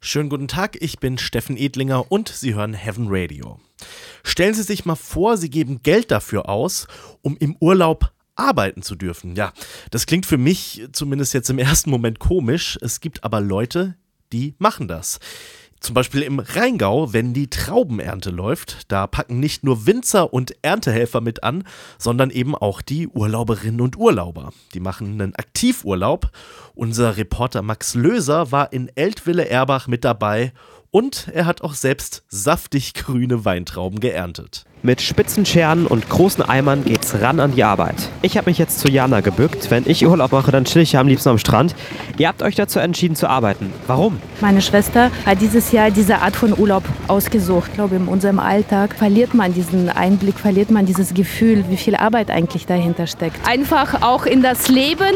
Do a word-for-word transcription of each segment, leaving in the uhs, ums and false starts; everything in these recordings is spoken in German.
Schönen guten Tag, ich bin Steffen Edlinger und Sie hören Heaven Radio. Stellen Sie sich mal vor, Sie geben Geld dafür aus, um im Urlaub arbeiten zu dürfen. Ja, das klingt für mich zumindest jetzt im ersten Moment komisch. Es gibt aber Leute, die machen das. Zum Beispiel im Rheingau, wenn die Traubenernte läuft, da packen nicht nur Winzer und Erntehelfer mit an, sondern eben auch die Urlauberinnen und Urlauber. Die machen einen Aktivurlaub. Unser Reporter Max Löser war in Eltville-Erbach mit dabei und er hat auch selbst saftig grüne Weintrauben geerntet. Mit spitzen Scheren und großen Eimern geht's ran an die Arbeit. Ich habe mich jetzt zu Jana gebückt. Wenn ich Urlaub mache, dann chill ich ja am liebsten am Strand. Ihr habt euch dazu entschieden zu arbeiten. Warum? Meine Schwester hat dieses Jahr diese Art von Urlaub ausgesucht. Ich glaube, in unserem Alltag verliert man diesen Einblick, verliert man dieses Gefühl, wie viel Arbeit eigentlich dahinter steckt. Einfach auch in das Leben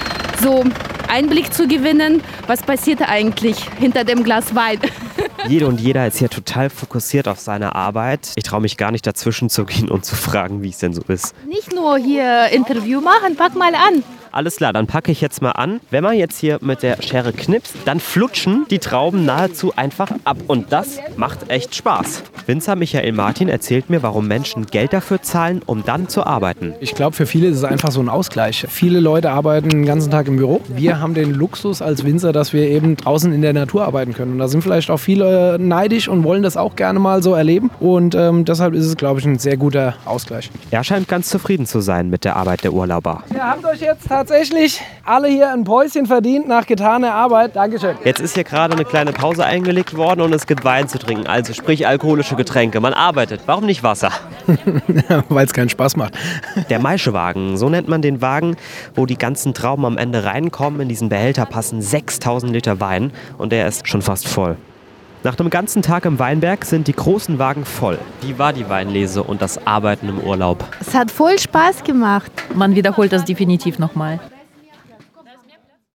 so Einblick zu gewinnen, was passiert eigentlich hinter dem Glas Wein. Jede und jeder ist hier total fokussiert auf seine Arbeit. Ich traue mich gar nicht dazwischen zu gehen und zu fragen, wie es denn so ist. Nicht nur hier Interview machen, pack mal an. Alles klar, dann packe ich jetzt mal an. Wenn man jetzt hier mit der Schere knipst, dann flutschen die Trauben nahezu einfach ab. Und das macht echt Spaß. Winzer Michael Martin erzählt mir, warum Menschen Geld dafür zahlen, um dann zu arbeiten. Ich glaube, für viele ist es einfach so ein Ausgleich. Viele Leute arbeiten den ganzen Tag im Büro. Wir haben den Luxus als Winzer, dass wir eben draußen in der Natur arbeiten können. Und da sind vielleicht auch viele neidisch und wollen das auch gerne mal so erleben. Und ähm, deshalb ist es, glaube ich, ein sehr guter Ausgleich. Er scheint ganz zufrieden zu sein mit der Arbeit der Urlauber. Ihr habt euch jetzt tatsächlich alle hier ein Päuschen verdient nach getaner Arbeit. Dankeschön. Jetzt ist hier gerade eine kleine Pause eingelegt worden und es gibt Wein zu trinken, also sprich alkoholische Getränke. Man arbeitet. Warum nicht Wasser? Weil es keinen Spaß macht. Der Maischewagen, so nennt man den Wagen, wo die ganzen Trauben am Ende reinkommen. In diesen Behälter passen sechstausend Liter Wein und der ist schon fast voll. Nach einem ganzen Tag im Weinberg sind die großen Wagen voll. Wie war die Weinlese und das Arbeiten im Urlaub? Es hat voll Spaß gemacht. Man wiederholt das definitiv nochmal.